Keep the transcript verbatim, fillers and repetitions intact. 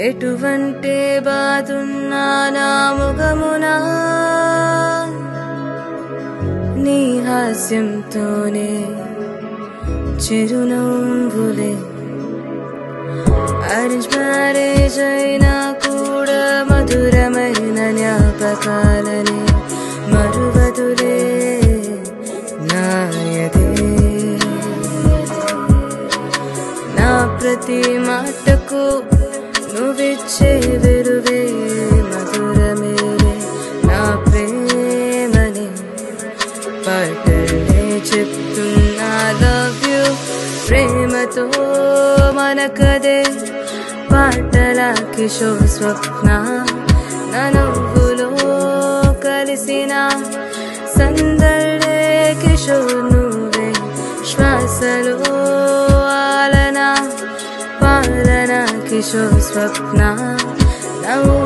ఎటువంటి బాధున్నా నా ముఖమునా నీ హాస్యంతోనే చిరునవ్వులే అరేంజ్ మ్యారేజ్ అయినా కూడా మధురమైన జ్ఞాపకాలనే మరువదులే నాయదే నా ప్రతి మాటకు నువ్విచ్చే విలువే మధురమేలే నా ప్రేమని పాటలే చెప్తున్నా లవ్ యూ ప్రేమతో మనకదే పాటల కిషోర్ స్వప్న నా నవ్వులో కలిసిన సందడే కిషోర్ నువ్వే శ్వాసలో ఆలన పాలన కిషోర్ స్వప్న నవ్వు